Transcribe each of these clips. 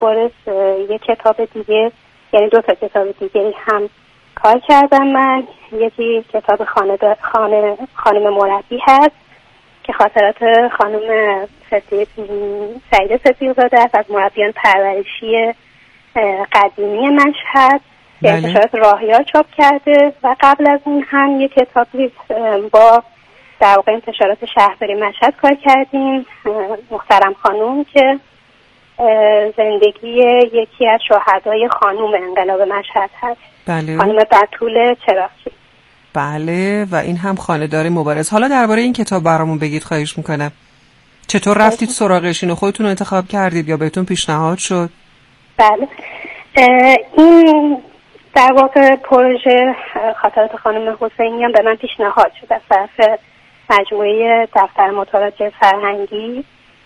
مبارز یک کتاب دیگه، یعنی 2 تا کتاب دیگه هم کار کردم من. یکی کتاب خانم مربی هست که خاطرات خانم سعیده صدیق‌زاده است از مربیان پرورشی قدیمی مشهد که انتشارات راهیار چاپ کرده، و قبل از اون هم یک کتابی با در واقع انتشارات شهرداری مشهد کار کردیم، محترم خانوم، که زندگی یکی از شهدای خانوم انقلاب مشهد هست. بله. خانم بتول چراغچی. بله، و این هم خانه‌دار مبارز. حالا درباره این کتاب برامون بگید خواهش میکنم. چطور رفتید سراغش؟ اینو خودتون انتخاب کردید یا بهتون پیشنهاد شد؟ بله، این در واقع پروژه خاطرات خانم حسینیان به من پیشنهاد شد از طرف مجموعه دفتر مطالعات فرهنگی.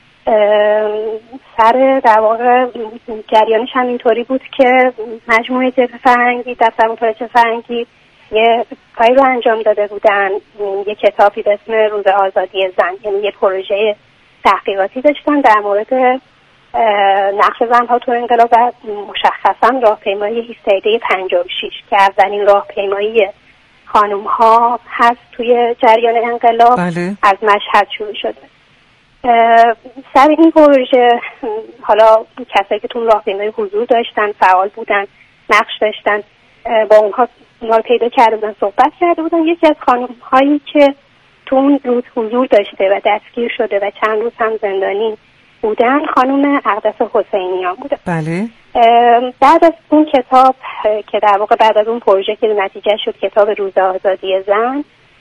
سر در واقع جریانش هم اینطوری بود که مجموعه فرهنگی، دفتر مطالعات فرهنگی، یه کاری رو انجام داده بودن، یه کتابی به اسم روز آزادی زن، یعنی یه پروژه تحقیقاتی داشتن در مورد نقش زنها تو انقلاب و مشخصا راهپیمایی هیستریه 56 که اولین راهپیمایی خانم ها هست توی جریان انقلاب. بله. از مشهد شروع شده. سر این پروژه حالا کسایی که تو راهپیمایی حضور داشتن، فعال بودن، نقش داشتن، با اونها رو پیدا کرده بودن، صحبت کرده بودن. یکی از خانم هایی که تو اون روز حضور داشته و دستگیر شده و چند روز هم زندانی بودن خانم اقدس حسینیان بوده. بله. بعد از اون کتاب که در واقع بعد از اون پروژه که نتیجه شد کتاب روز آزادی زن،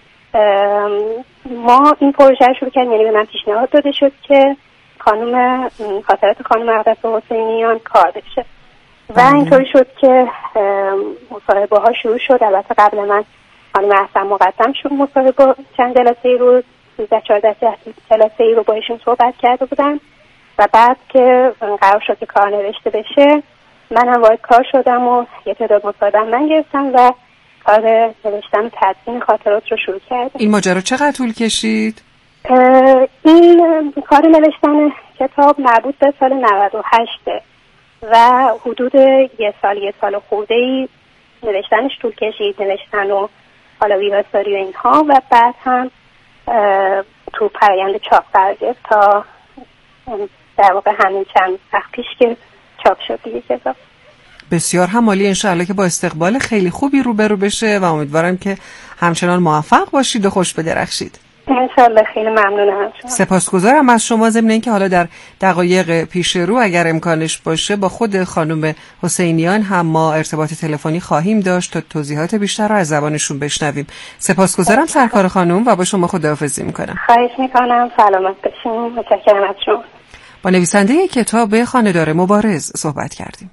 ما این پروژه رو شروع کردیم. یعنی به من پیشنهاد داده شد که خاطرات خانم اقدس حسینیان کار بشه و اینطوری شد که مصاحبه ها شروع شد. البته قبل من خانم احسن مقدم شد مصاحبه، چند جلسه رو 13-14 جلسه رو با ایشون صحبت کرده بودن و بعد که قرار شد که کار نوشته بشه من هم وارد کار شدم و یه تعداد مصاحبه من گرفتم و کار نوشتن و تدوین خاطرات رو شروع کردم. این ماجرا چقدر طول کشید؟ این کار نوشتن کتاب مربوط به سال 98 و حدود یه سال خورده‌ای نوشتنش طول کشید، نوشتن و حالا ویراستاری و اینها، و بعد هم تو فرآیند چاپ قرار گرفت تا در واقع همین چند وقت پیش که چاپ شد دیگه کتاب. بسیار هم عالی، انشاءالله که با استقبال خیلی خوبی روبرو بشه و امیدوارم که همچنان موفق باشید و خوش بدرخشید. انشاءالله. خیلی ممنونم. سپاسگزارم از شما. ضمن اینکه حالا در دقایق پیش رو اگر امکانش باشه با خود خانم حسینیان هم ما ارتباط تلفنی خواهیم داشت تا توضیحات بیشتر رو از زبانشون بشنویم. سپاسگزارم سرکار خانم و با شما خداحافظی میکنم. خواهش میکنم. سلامت باشین. متشکرم از شما. با نویسنده کتاب خانه‌دار مبارز صحبت کردیم.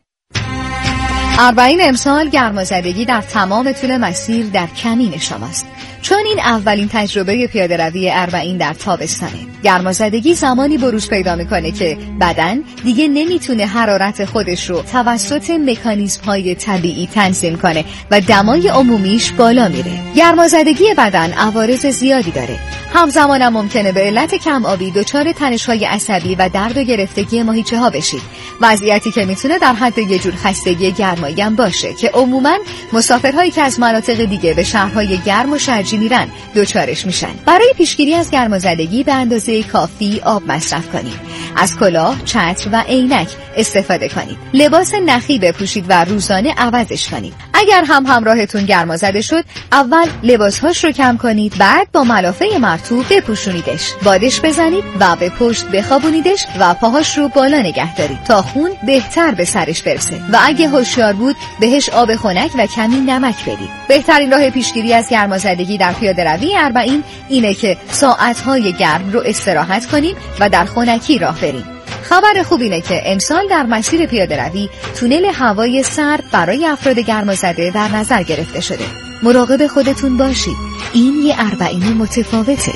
اربعین امسال گرمازدگی در تمام طول مسیر در کمین شماست، چون این اولین تجربه پیاده‌روی اربعین در تابستانه. گرمازدگی زمانی بروز پیدا میکنه که بدن دیگه نمیتونه حرارت خودش رو توسط مکانیزم‌های طبیعی تنظیم کنه و دمای عمومیش بالا میره. گرمازدگی بدن عوارض زیادی داره. همزمان هم ممکنه به علت کم آبی دچار تنش‌های عصبی و درد و گرفتگی ماهیچه‌ها بشید. وضعیتی که میتونه در حد یه جور خستگی گرمایی هم باشه که عموماً مسافرهایی که از مناطق دیگه به شهرهای گرم و شرجی میرن دوچارش میشن. برای پیشگیری از گرمازدگی به اندازه کافی آب مصرف کنید. از کلاه، چتر و عینک استفاده کنید. لباس نخی بپوشید و روزانه عوضش کنید. اگر هم همراهتون گرمازده شد، اول لباسهاش رو کم کنید، بعد با ملافه مرطوب بپوشونیدش، بادش بزنید و به پشت بخوابونیدش و پاهاش رو بالا نگه دارید تا خون بهتر به سرش برسه و اگه هوشیار بود بهش آب خنک و کمی نمک بدید. بهترین راه پیشگیری از گرمازدگی در پیاده‌روی اربعین اینه که ساعت‌های گرم رو استراحت کنیم و در خنکی راه بریم. خبر خوب اینه که امسال در مسیر پیاده‌روی تونل هوای سرد برای افراد گرمازده در نظر گرفته شده. مراقب خودتون باشید. این یه اربعین متفاوته.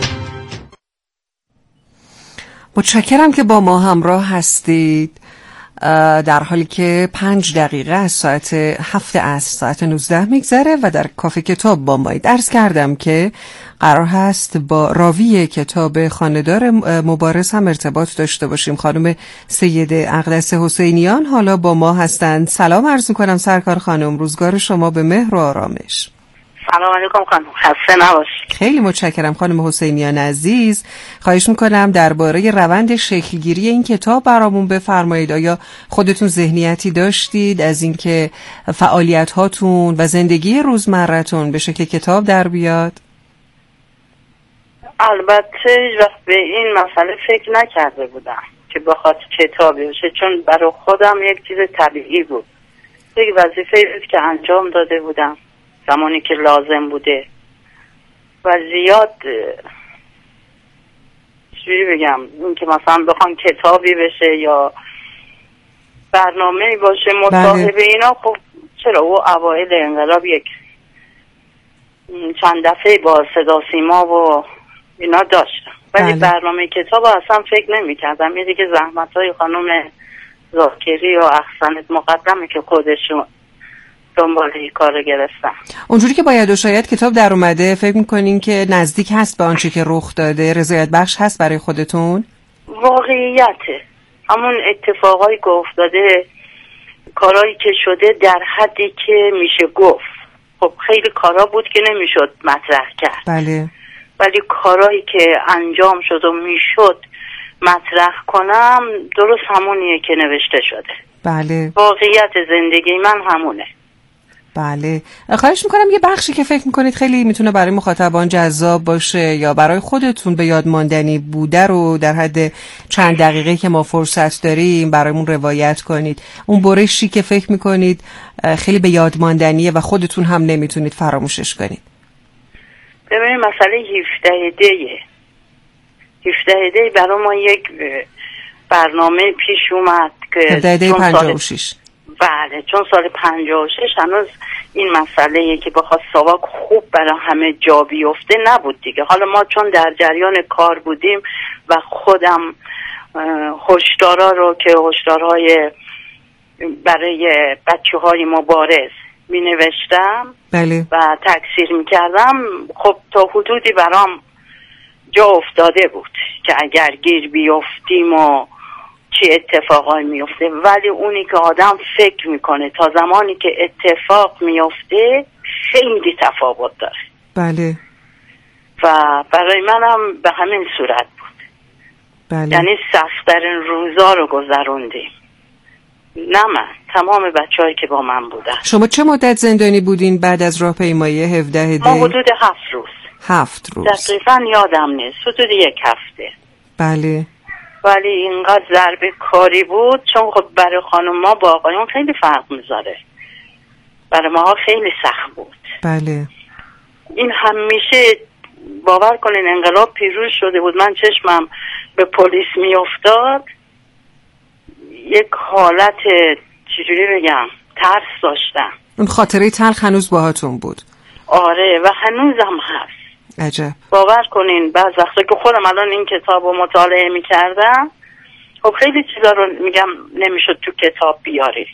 متشکرم که با ما همراه هستید. در حالی که 5 دقیقه از ساعت 7 عصر ساعت 19 میگذره و در کافه کتاب با مایید. عرض کردم که قرار هست با راوی کتاب خانه‌دار مبارز هم ارتباط داشته باشیم. خانم سید اقدس حسینیان حالا با ما هستند. سلام عرض میکنم سرکار خانم، روزگار شما به مهر و آرامش. سلام علیکم خانم، خسته نباشید. خیلی متشکرم خانم حسینیان عزیز. خواهش میکنم درباره روند شکلگیری این کتاب برامون بفرمایید. آیا خودتون ذهنیتی داشتید از اینکه فعالیت هاتون و زندگی روزمرتون به شکل کتاب در بیاد؟ البته هیچ وقت به این مسئله فکر نکرده بودم که بخواد کتابی بشه، چون برای خودم یک چیز طبیعی بود، یک وظیفه بود که انجام داده بودم زمانی که لازم بوده و زیاد چجوری بگم این که مثلا بخوام کتابی بشه یا برنامه‌ای باشه مصاحبه اینا، خب چرا او اوایل انقلاب یک چند دفعه با صدا سیما و اینا داشتم، ولی برنامه کتاب اصلا فکر نمی کردم. یه دیگه زحمت‌های خانم ذاکری و احسنت مقدمه که خودشون دنبال این کار رو گرفتم. اونجوری که باید و شاید کتاب در اومده فکر میکنین که نزدیک هست به آنچه که رخ داده؟ رضایت بخش هست برای خودتون؟ واقعیته، همون اتفاقایی که افتاده، کارهایی که شده در حدی که میشه گفت. خب خیلی کارا بود که نمیشد مطرح کرد، بله، ولی کارهایی که انجام شد و میشد مطرح کنم درست همونیه که نوشته شده. بله، واقعیت زندگی من همونه. بله. خواهش میکنم یه بخشی که فکر میکنید خیلی میتونه برای مخاطبان جذاب باشه یا برای خودتون به یاد ماندنی بوده رو در حد چند دقیقه که ما فرصت داریم برایمون روایت کنید. اون برشی که فکر میکنید خیلی به یاد ماندنیه و خودتون هم نمیتونید فراموشش کنید. ببینید مسئله 17 دی برای ما یک برنامه پیش اومد که 17 دی 56. بله، چون سال 56 هنوز این مسئله که بخواد ساواک خوب برای همه جا بیفته نبود دیگه. حالا ما چون در جریان کار بودیم و خودم هشدارا رو که هشدارهای برای بچه‌های مبارز می نوشتم، بله، و تکثیر می کردم، خب تا حدودی برام جا افتاده بود که اگر گیر بیفتیم و چی اتفاقای میفته. ولی اونی که آدم فکر میکنه تا زمانی که اتفاق میفته خیلی تفاوت داره. بله. و برای منم به همین صورت بود. بله. یعنی سخت‌ترین روزا رو گذروندیم. نه من، تمام بچه‌هایی که با من بودن. شما چه مدت زندانی بودین بعد از راهپیمایی 17 دی؟ ما حدود 7 روز. 7 روز. دقیقاً یادم نیست، حدود 1 هفته. بله. ولی اینقدر ضربه کاری بود، چون خب برای خانم ما با آقایون خیلی فرق میذاره، برای ما خیلی سخت بود. بله. این همیشه باور کنین انقلاب پیروز شده بود، من چشمم به پلیس میافتاد یک حالت چجوری بگم ترس داشتم. اون خاطره تلخ هنوز باهاتون بود؟ آره، و هنوزم هست. عجب. باور کنین بعض وقتا که خودم الان این کتاب رو مطالعه میکردم، خب خیلی چیزا رو میگم نمیشد تو کتاب بیاری.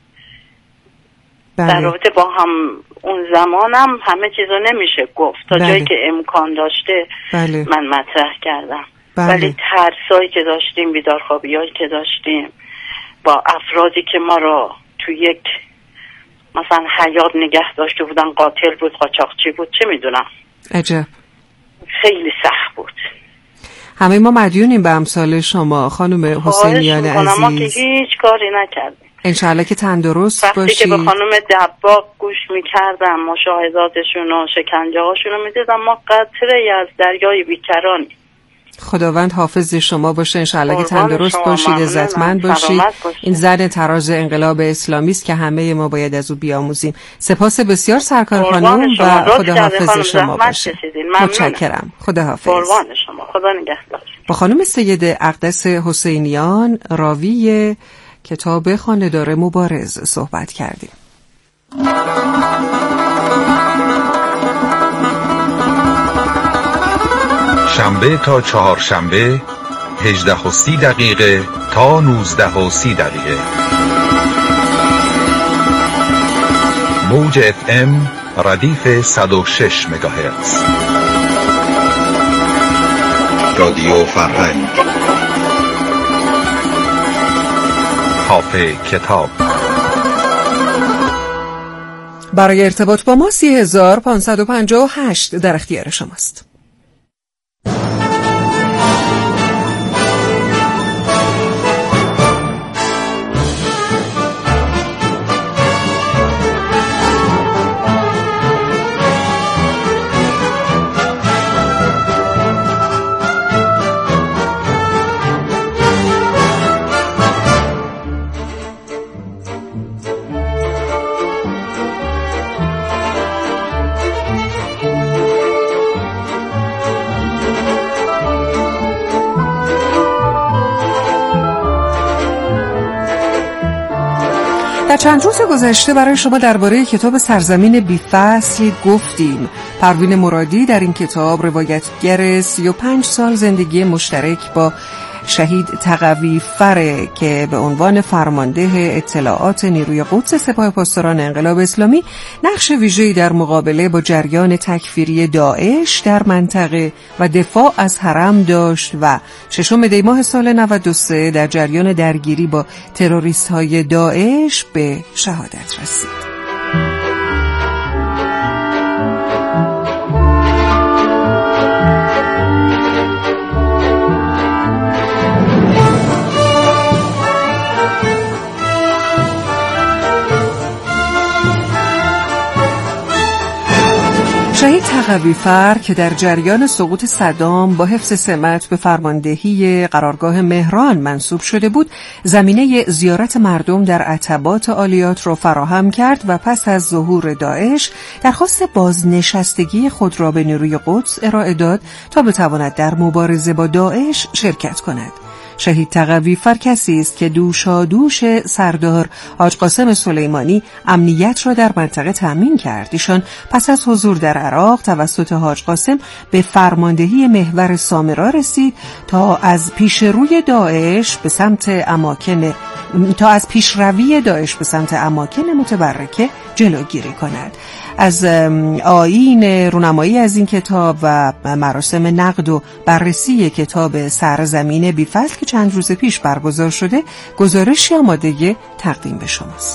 بله. در رابطه با هم اون زمانم همه چیزا نمیشه گفت، تا بله. جایی که امکان داشته بله. من مطرح کردم. بله. ولی ترسایی که داشتیم، بیدارخوابیایی که داشتیم با افرادی که ما رو تو یک مثلا حیات نگه داشته بودن، قاتل بود، قاچاقچی بود، چه میدونم. عجب. خیلی سخت بود. همه ما مدیونیم به امثال شما خانم حسینیان عزیز. ما که هیچ کاری نکردیم. انشالله که تندرست باشید. وقتی که به خانم دباغ گوش میکردم، مشاهداتشون و شکنجه هاشون رو میدیدم، ما قطره‌ای از دریای بیکرانی. خداوند حافظ شما باشه. انشالله که تندرست باشید، عزتمند باشید. این زن تراز انقلاب اسلامی است که همه ما باید از او بیاموزیم. سپاس بسیار سرکار خانم و خداحافظ شما باشه. متشکرم. خداحافظ. قربان شما. خدا نگهدار. با خانم سید اقدس حسینیان راوی کتاب خانه‌دار مبارز صحبت کردیم. شنبه تا چهارشنبه 18:30 تا 19:30. موج FM ردیف 106 مگاهرتز. رادیو فرهنگ. کافه کتاب. برای ارتباط با ما 3558 در اختیار شماست. در چند روز گذشته برای شما درباره کتاب سرزمین بی‌فصل گفتیم. پروین مرادی در این کتاب روایتگر 35 سال زندگی مشترک با شهید تقوی فر که به عنوان فرمانده اطلاعات نیروی قدس سپاه پاسداران انقلاب اسلامی نقش ویژه‌ای در مقابله با جریان تکفیری داعش در منطقه و دفاع از حرم داشت و 6 دی ماه سال 93 در جریان درگیری با تروریست‌های داعش به شهادت رسید. شهید تقوی فر که در جریان سقوط صدام با حفظ سمت به فرماندهی قرارگاه مهران منصوب شده بود، زمینه زیارت مردم در عتبات عالیات را فراهم کرد و پس از ظهور داعش درخواست بازنشستگی خود را به نیروی قدس ارائه داد تا بتواند در مبارزه با داعش شرکت کند. شهید تقوی فر کسی است که دوشادوش سردار حاج قاسم سلیمانی امنیت را در منطقه تأمین کرد. ایشان پس از حضور در عراق توسط حاج قاسم به فرماندهی محور سامرا رسید تا از پیشروی داعش به سمت اماکن متبرکه جلوگیری کند. از آیین رونمایی از این کتاب و مراسم نقد و بررسی کتاب سرزمین بی‌فصل که چند روز پیش برگزار شده گزارشی آماده تقدیم به شماست.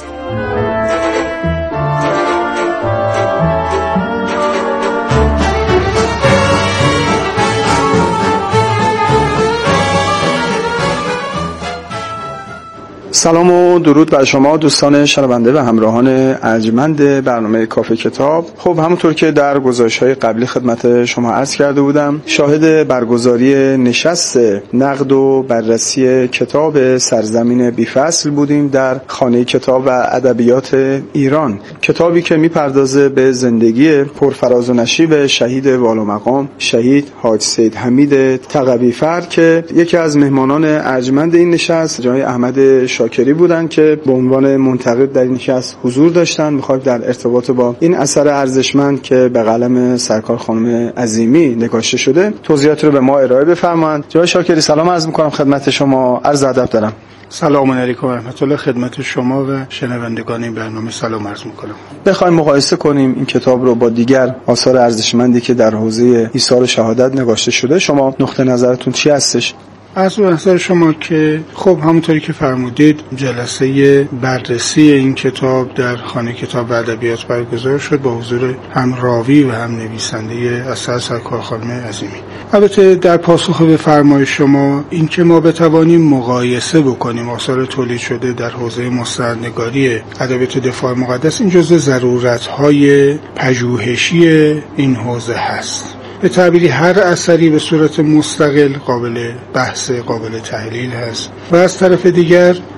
سلام و درود بر شما دوستان شنونده و همراهان ارجمند برنامه کافه کتاب. خب همونطور که در گزارش‌های قبلی خدمت شما عرض کرده بودم، شاهد برگزاری نشست نقد و بررسی کتاب سرزمین بی‌فصل بودیم در خانه کتاب و ادبیات ایران. کتابی که میپردازه به زندگی پرفراز و نشیب شهید والامقام شهید حاج سید حمید تقوی فر که یکی از مهمانان ارجمند این نشست جناب احمد شاکری بودن که به عنوان منتقد در این نشست حضور داشتن. میخوایم در ارتباط با این اثر ارزشمند که به قلم سرکار خانم عظیمی نگاشته شده توضیحات رو به ما ارائه بفرمایند. جناب شاکری سلام عرض میکنم خدمت شما، عرض ادب دارم. سلام علیکم و رحمت الله خدمت شما و شنوندگان این برنامه سلام عرض میکنم. بخوایم مقایسه کنیم این کتاب رو با دیگر آثار ارزشمندی که در حوزه ایثار شهادت نگاشته شده، شما نقطه نظرتون چی هستش؟ از نظر شما که خب همونطوری که فرمودید جلسه بررسی این کتاب در خانه کتاب و ادبیات برگزار شد با حضور هم راوی و هم نویسنده اثر سرکار خانم عظیمی. البته در پاسخ به فرمایش شما این که ما بتوانیم مقایسه بکنیم آثار تولید شده در حوزه مستندنگاری ادبیات دفاع مقدس این جزء ضرورت‌های پژوهشی این حوزه هست. به تعبیری هر اثری به صورت مستقل قابل بحث، قابل تحلیل هست و از طرف دیگر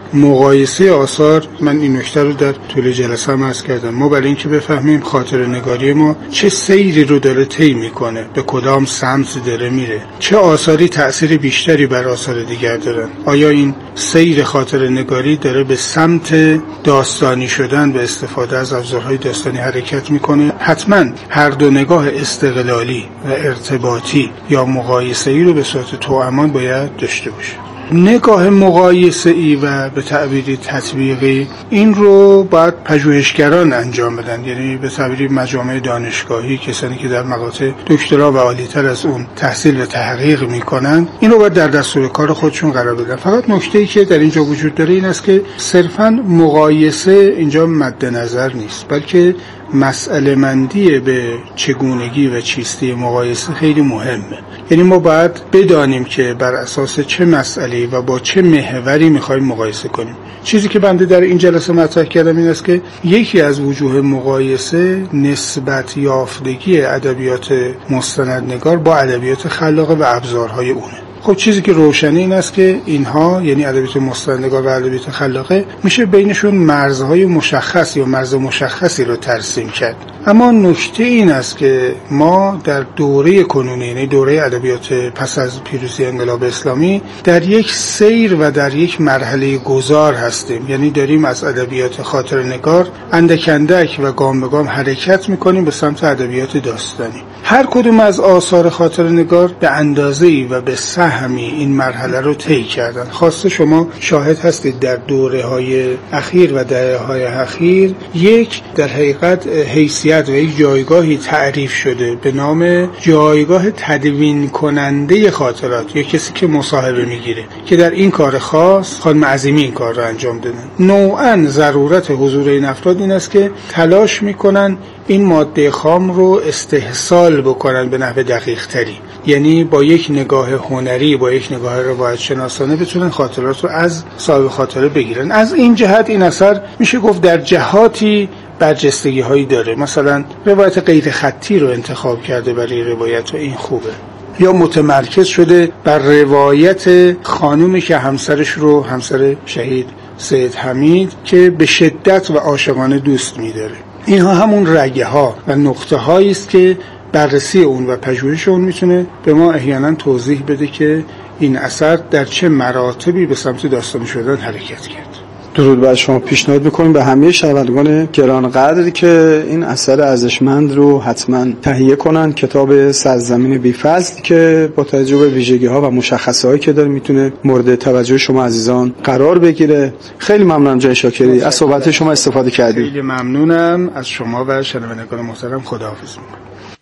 مقایسه آثار، من این نکته رو در طول جلسه هم عرض کردم، ما برای اینکه بفهمیم خاطره نگاری ما چه سیری رو داره طی میکنه، به کدام سمت داره میره، چه آثاری تأثیر بیشتری بر آثار دیگر دارن، آیا این سیر خاطره نگاری داره به سمت داستانی شدن به استفاده از ابزارهای داستانی حرکت میکنه. حتما هر دو نگاه استقلالی و ارتباطی یا مقایسه‌ای رو به صورت توامان باید داشته باشه. نگاه مقایسه‌ای و به تعبیری تطبیقی این رو باید پژوهشگران انجام بدن، یعنی به تعبیری مجامع دانشگاهی، کسانی که در مقاطع دکترا و عالی‌تر از اون تحصیل و تحقیق میکنن، این رو باید در دستور کار خودشون قرار بدن. فقط نکته‌ای که در اینجا وجود داره این است که صرفاً مقایسه اینجا مد نظر نیست، بلکه مسئله مندی به چگونگی و چیستی مقایسه خیلی مهمه. یعنی ما باید بدانیم که بر اساس چه مسئله‌ای و با چه محوری می‌خوایم مقایسه کنیم. چیزی که بنده در این جلسه مطرح کردم این است که یکی از وجوه مقایسه نسبت یافتگی ادبیات مستندنگار با ادبیات خلاقه و ابزارهای اونه. خب چیزی که روشنه این است که اینها، یعنی ادبیات مستندنگار و ادبیات خلاقه، میشه بینشون مرزهای مشخص یا مرز مشخصی رو ترسیم کرد. اما نکته این است که ما در دوره کنونی، یعنی دوره ادبیات پس از پیروزی انقلاب اسلامی، در یک سیر و در یک مرحله گذار هستیم. یعنی داریم از ادبیات خاطره‌نگار اندک اندک و گام به گام حرکت میکنیم به سمت ادبیات داستانی. هر کدوم از آثار خاطره‌نگار به اندازه‌ای و به سهمی این مرحله رو طی کردن. خاصه شما شاهد هستید در دوره‌های اخیر و دهه‌های اخیر یک در حقیقت حیثیت و یک جایگاهی تعریف شده به نام جایگاه تدوین کننده خاطرات، یا کسی که مصاحبه میگیره، که در این کار خاص خانم عظیمی این کار رو انجام دادن. نوعاً ضرورت حضور این افراد این است که تلاش میکنن این ماده خام رو استحصال بکنن به نحو دقیق تری، یعنی با یک نگاه هنری، با یک نگاه روایت شناسانه بتونن خاطرات رو از صاحب خاطره بگیرن. از این جهت این اثر میشه گفت در جهاتی برجستگی هایی داره. مثلا روایت غیر خطی رو انتخاب کرده برای روایت و این خوبه، یا متمرکز شده بر روایت خانومی که همسرش رو، همسر شهید سید حمید، که به شدت و عاشقانه دوست می‌داره. اینها همون رگه ها و نقطه هایی است که بررسی اون و پژوهش اون میتونه به ما احیانا توضیح بده که این اثر در چه مراتبی به سمت داستانی شدن حرکت کرد. درود بر شما. پیشنهاد می‌کنیم به همه شنوندگان گرانقدر که این اثر ارزشمند رو حتما تهیه کنن. کتاب سرزمین بی‌فصل که با توجه به ویژگی‌ها و مشخصه‌هایی که داره میتونه مورد توجه شما عزیزان قرار بگیره. خیلی ممنونم جناب شاکری، از صحبت شما استفاده کردیم. خیلی ممنونم از شما و شنوندگان محترم. خداحافظ می‌کنم.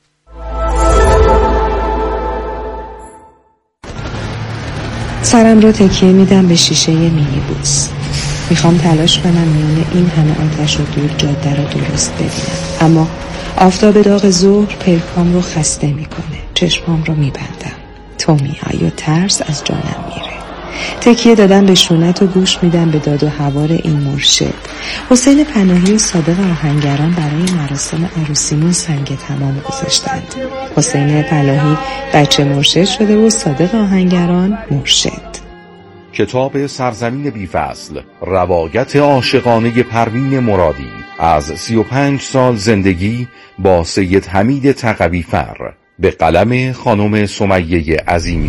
سرم رو تکیه میدم به شیشه مینیبوس. میخوام تلاش کنم میونه این همه آتش و دور جاده رو درست ببینم، اما آفتاب داغ ظهر پلکام رو خسته میکنه. چشمام رو میبندم. تو میای و ترس از جانم میره. تکیه دادم به شونت و گوش میدم به داد و هوار این مرشد. حسین پناهی و صادق آهنگران برای مراسم عروسیمون سنگ تمام گذاشتند. حسین پناهی بچه مرشد شده و صادق آهنگران مرشد. کتاب سرزمین بی‌فصل، روایت عاشقانه پروین مرادی از 35 سال زندگی با سید حمید تقوی‌فر، به قلم خانم سمیه عظیمی.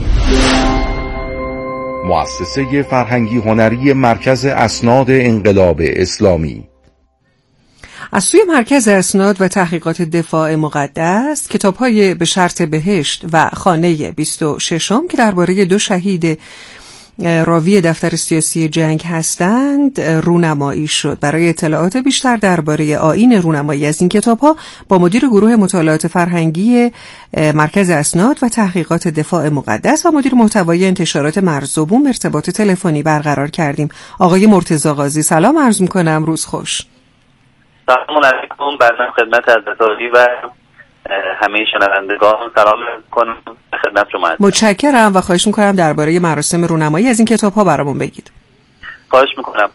مؤسسه فرهنگی هنری مرکز اسناد انقلاب اسلامی. از سوی مرکز اسناد و تحقیقات دفاع مقدس، کتاب‌های به شرط بهشت و خانه 26 که درباره دو شهید راوی دفتر سیاسی جنگ هستند رونمایی شد. برای اطلاعات بیشتر درباره آیین رونمایی از این کتاب‌ها با مدیر گروه مطالعات فرهنگی مرکز اسناد و تحقیقات دفاع مقدس و مدیر محتوای انتشارات مرزبون ارتباط تلفنی برقرار کردیم. آقای مرتضی قاضی، سلام عرض می‌کنم. روز خوش. سلام علیکم. برنامه خدمت حضرت عالی و همه شنوندگان سلام می‌کنم خدمت شما. متشکرم و خواهش می‌کنم درباره مراسم رونمایی از این کتاب‌ها برامون بگید. خواهش می‌کنم.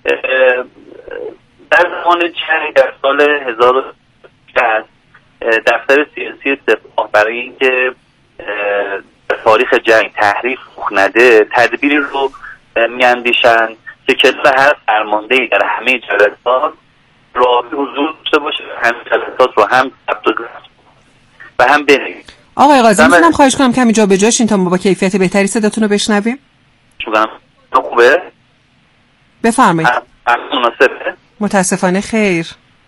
در زمان جنگ در سال 1010 دفتر سیاسی سپاه برای اینکه تاریخ جنگ تحریف رخ نده تدبیری رو می‌اندیشند که کنار هر فرماندهی در همه جلسات راوی حضور داشته باشه، همه جلسات رو هم ثبت و هم بنویسه. آقای قاضی میتونم خواهش کنم کمی جا به جاشین تا ما با کیفیت بهتری صداتون رو بشنویم؟ خوبه؟ بفرمایید. مناسبه؟ متاسفانه خیر.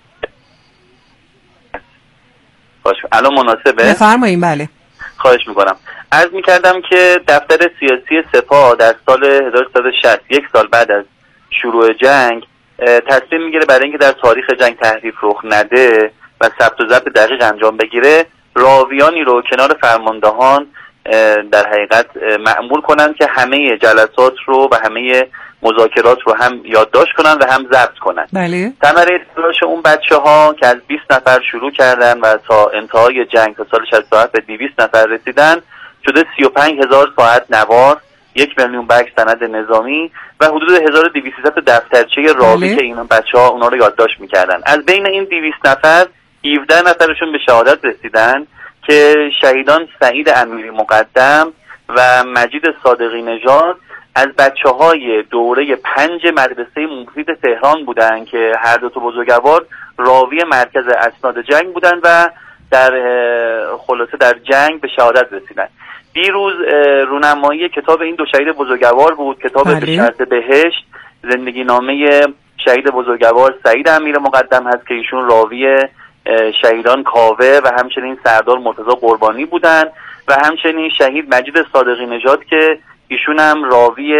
الان مناسبه؟ بفرمایید. بله. خواهش میکنم. عرض میکردم که دفتر سیاسی سپاه در سال 1360 یک سال بعد از شروع جنگ تصمیم میگیره برای اینکه در تاریخ جنگ تحریف رخ نده و ثبت و ضبط دقیق انجام بگیره، راویانی رو کنار فرماندهان در حقیقت مأمور کنن که همه جلسات رو و همه مذاکرات رو هم یادداشت کنن و هم ضبط کنن. بله. ثمره تلاش اون بچه‌ها که از 20 نفر شروع کردن و تا انتهای جنگ تا سال 67 به 200 نفر رسیدن شده 35,000 ساعت نوار، 1 میلیون بک سند نظامی و حدود 1200 دفترچه راوی که این بچه‌ها اونا رو یادداشت می‌کردن. از بین این 200 نفر 17 نفرشون به شهادت رسیدن که شهیدان سعید امیری مقدم و مجید صادقی نژاد از بچه‌های دوره 5 مدرسه مفید تهران بودن که هر دو تا بزرگوار راوی مرکز اسناد جنگ بودن و در خلاصه در جنگ به شهادت رسیدن. دیروز رونمایی کتاب این دو شهید بزرگوار بود، کتاب به شرط بهشت، زندگی نامه شهید بزرگوار سعید امیر مقدم هست که ایشون راوی شهیدان کاوه و همچنین سردار مرتضی قربانی بودن و همچنین شهید مجید صادقی نژاد که ایشون هم راوی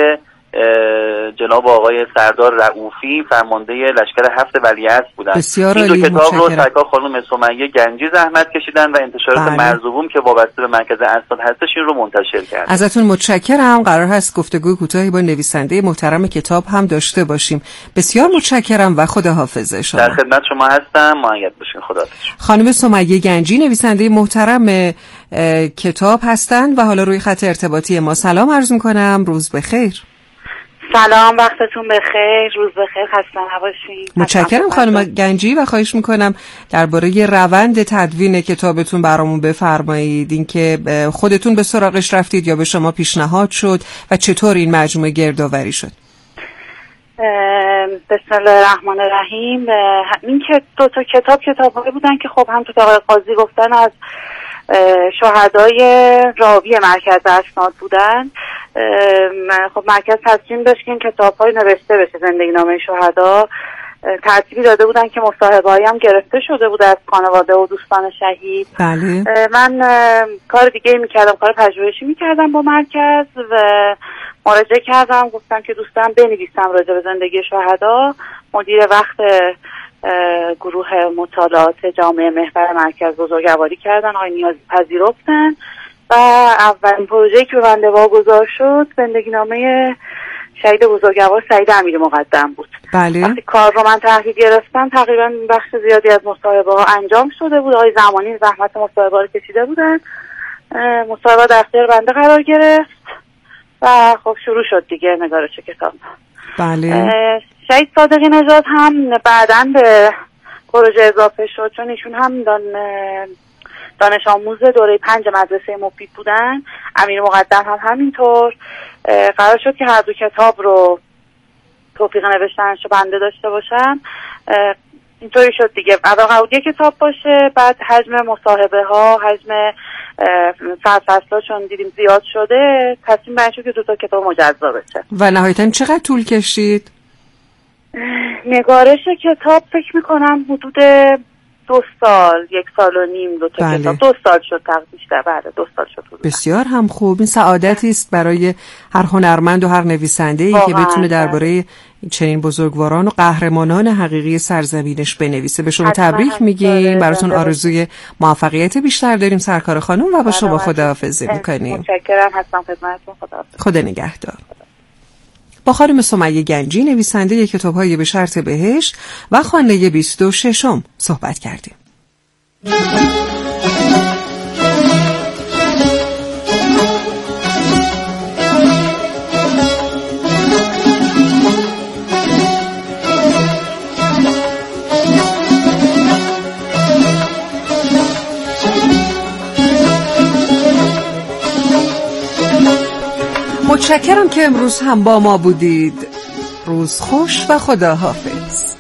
جناب آقای سردار رؤوفی فرمانده لشکر 7 ولیعصر بودن. این دو کتاب رو سرکار خانم سمیه گنجی زحمت کشیدن و انتشارات مرزوبوم که وابسته به مرکز اسناد هستش این رو منتشر کردن. ازتون متشکرم. قرار هست گفتگوی کوتاهی با نویسنده محترم کتاب هم داشته باشیم. بسیار متشکرم و خداحافظ شما. در خدمت شما هستم. مؤید باشین. خداحافظ. خانم سمیه گنجی نویسنده محترم کتاب هستند و حالا روی خط ارتباطی ما. سلام عرض می‌کنم. روز بخیر. سلام، وقتتون بخیر، روز بخیر، خسته نباشین. متشکرم خانم گنجی و خواهش میکنم درباره روند تدوین کتابتون برامون بفرمایید. اینکه خودتون به سراغش رفتید یا به شما پیشنهاد شد و چطور این مجموعه گردآوری شد؟ بسم الله الرحمن الرحیم. این که دو تا کتاب‌هایی بودن که خب هم تو آقای قاضی گفتن از شهدای راوی مرکز اسناد بودن. خب مرکز تصمیم داشت که این کتاب‌های نوشته بشه، زندگی نامه شهدا. ترتیبی داده بودن که مصاحبه‌هایی هم گرفته شده بود از خانواده و دوستان شهید. بله. من کار دیگه می‌کردم، کار پژوهشی می‌کردم با مرکز و مراجعه کردم، گفتم که دوستان بنویسم راجع به زندگی شهدا. مدیر وقت گروه مطالعات جامعه محور مرکز بزرگواری کردن، آقای نیازی پذیرفتن و اولین پروژه‌ای که به بنده واگذار شد زندگی نامه شهید بزرگوار سعید امیری مقدم بود. بله. وقتی کار رو من تحویل گرفتم تقریبا بخش زیادی از مصاحبه ها انجام شده بود. آقای زمانی زحمت مصاحبه رو کشیده بودن. مصاحبه در اختیار بنده قرار گرفت و خب شروع شد دیگه نگارش کتاب. بله. شهید صادقی نژاد هم بعداً به پروژه اضافه شد چون ایشون هم دانش آموز دوره 5 مدرسه مفید بودن. امیر مقدم هم همینطور. قرار شد که هر دو کتاب رو توفیق نوشتنش رو بنده داشته باشم. اینطوری شد دیگه. اول قرار یک کتاب باشه، بعد حجم مصاحبه ها، حجم فصل‌ها چون دیدیم زیاد شده، تصمیم بر این شد که 2 تا کتاب مجزا بشه. و نهایتاً چقدر طول کشید؟ نگارش کتاب فکر میکنم حدود 2 سال، 1 سال و نیم 2 تا کتاب 2 سال شد بیشتر. بله 2 سال شد. بسیار هم خوب. این سعادتی است برای هر هنرمند و هر نویسنده‌ای که بتونه درباره چنین بزرگواران و قهرمانان حقیقی سرزمینش بنویسه. به شما تبریک میگیم، براتون آرزوی موفقیت بیشتر داریم سرکار خانم و با شما خداحافظی میکنیم. متشکرم، هستم خدمتتون. خداحافظ. خدا نگهدار. با خانم سمیه گنجی نویسنده کتاب‌های به شرط بهشت و خانه 26 صحبت کردیم. متشکرم که امروز هم با ما بودید. روز خوش و خداحافظ.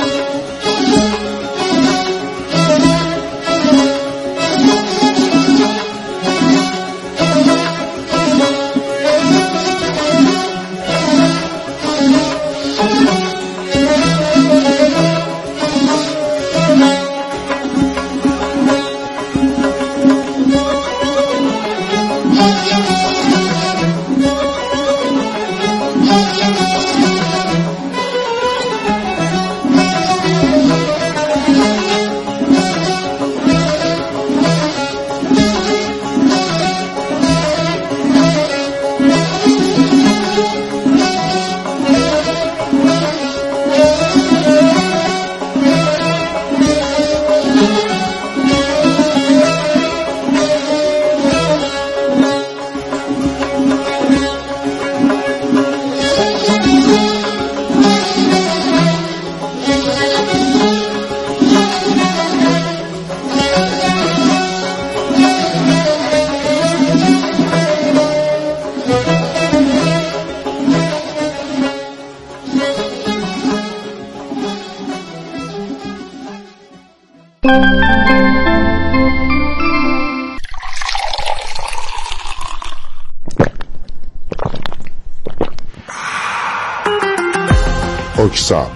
اکساب،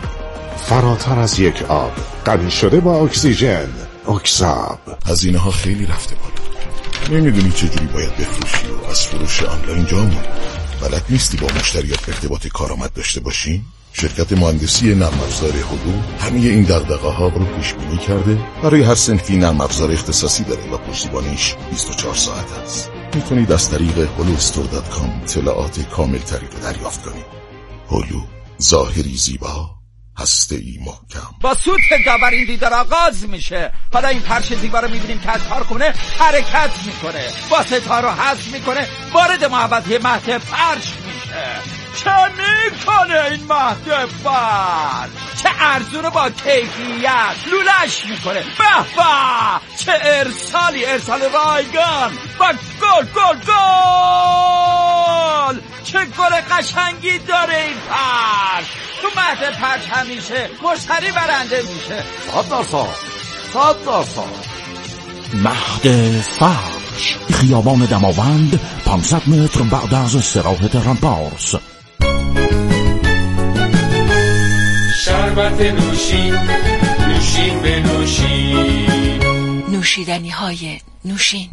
فراتر از یک آب، غنی شده با اکسیژن. اکساب. هزینه ها خیلی رفته بالا. نمیدونی چجوری باید بفروشی و از فروش آنلاین جا موندی. بلد نیستی با مشتریات ارتباط کارآمد داشته باشی؟ شرکت مهندسی نرم افزار هلو همه این دغدغه ها رو پیش بینی کرده. برای هر صنفی نرم افزار اختصاصی داره و پشتیبانیش 24 ساعت است. میتونید از طریق holustore.com اطلاعات کامل تری رو دریافت کنید. هلو، ظاهری زیبا، هسته‌ای محکم. با سوت داور این دیدار آغاز میشه. حالا این فرش زیبا رو میبینیم که از کارخونه حرکت میکنه، واسط ها رو حذف میکنه، وارد محوطه مهد فرش میشه. چه میکنه این مهد فرش؟ چه ارزونه با کیفیت لولش میکنه. به به، چه ارسالی، ارسال رایگان و گل گل گل. چه گل قشنگی داره این فرش. تو مهد فرش همیشه مشتری برنده میشه. 100%. مهد فرش، خیابان دماوند، 500 متر بعد از استراحت رامپارس. شربت نوشین، نوشین به نوشین، نوشیدنی های نوشین.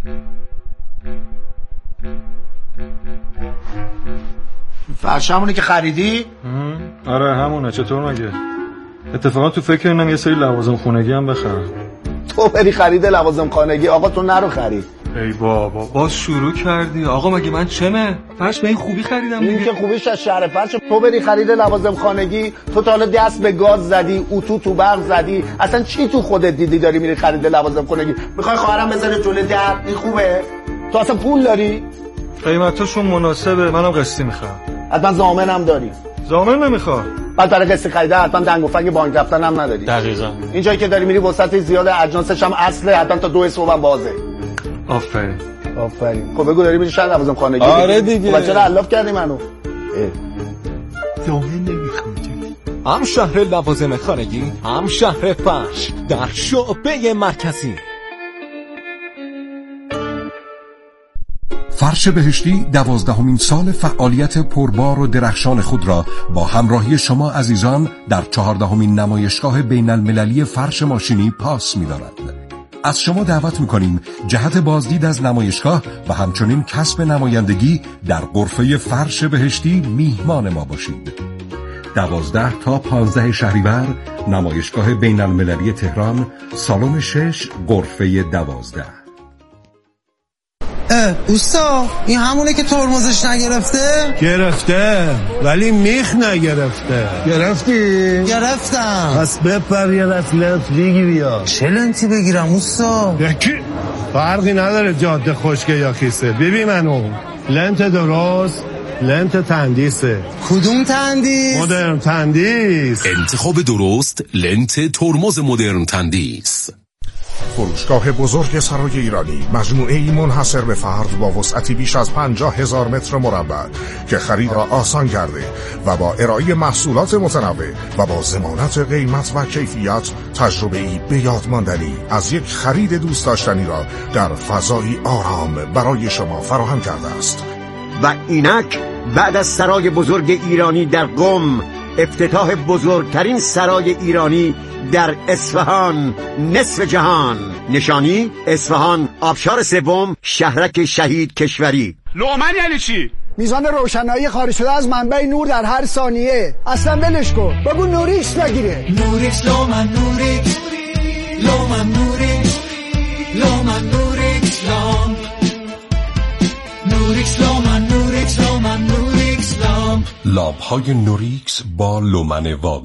فرش همونه که خریدی؟ آره همونه. چطور مگه؟ اتفاقا تو فکر اینم یه سری لوازم خونگی هم بخرم. تو بری خرید لوازم خانگی، آقا تو نرو خرید. ای بابا باز شروع کردی. آقا مگه من چمه؟ فرش به این خوبی خریدم دیگه. این که خوبیش از شهر فرش. تو بری خرید لوازم خانگی، تو تا حالا دست به گاز زدی، اتو تو برق زدی، اصلا چی تو خودت دیدی داری میری خرید لوازم خانگی؟ میخوای خواهرم بذاره جلوی در؟ این خوبه؟ تو اصلا پول داری؟ قیمتاشون مناسبه، منم قسطی میخوام. حتما ضامنم داری؟ ضامن نمیخوام. بعد برای قسط خریده حتما دنگ و فنگ بانک رفتن هم نداری. دقیقاً. این جایی که داری میری وسط زیاد اجناسش هم اصله، حتما تا 2 صبح هم بازه. آفرین. خب بگو داری میری شاید لوازم خانگی؟ آره دیگه. خب چرا علاف کردی منو؟ ضامن نمیخوام. هم شهر لوازم خانگی، هم شهر فرش، در شعبه مرکزی. فرش بهشتی 12مین سال فعالیت پربار و درخشان خود را با همراهی شما عزیزان در 14مین نمایشگاه بین المللی فرش ماشینی پاس می‌دارد. از شما دعوت می‌کنیم جهت بازدید از نمایشگاه و همچنین کسب نمایندگی در غرفه فرش بهشتی میهمان ما باشید. 12 تا 15 شهریور، نمایشگاه بین المللی تهران، سالن 6، غرفه 12. اوستا این همونه که ترمزش نگرفته؟ گرفته ولی میخ نگرفته. گرفتی؟ گرفتم. پس بپر یه دست لنت بگیریا. چه لنتی بگیرم اوستا؟ یکی فرقی نداره جاده خشکه یا کیسه. ببین منو لنت درست، لنت تندیسه. کدوم تندیس؟ مدرن تندیس. انتخاب درست، لنت ترمز مدرن تندیس. فروشگاه بزرگ سرای ایرانی مجموعه‌ای منحصر به فرد با وسعتی بیش از 50,000 متر مربع که خرید را آسان کرده و با ارائه محصولات متنوع و با ضمانت قیمت و کیفیت تجربه‌ای به یاد ماندنی از یک خرید دوست داشتنی را در فضایی آرام برای شما فراهم کرده است. و اینک بعد از سرای بزرگ ایرانی در قم، افتتاح بزرگترین سرای ایرانی در اصفهان، نصف جهان. نشانی اصفهان، آبشار سوم، شهرک شهید کشوری. لومن یعنی چی؟ میزان روشنایی خارج شده از منبع نور در هر ثانیه. اصلا ولش کن، بگو نوریکس بگیره. نوریکس لومن، نوریکس لومن، نوریکس لومن، نوریکس لام، نوریکس لومن، نوریکس لومن، نوریکس لام. لامپ‌های نوریکس با لومن واقعی.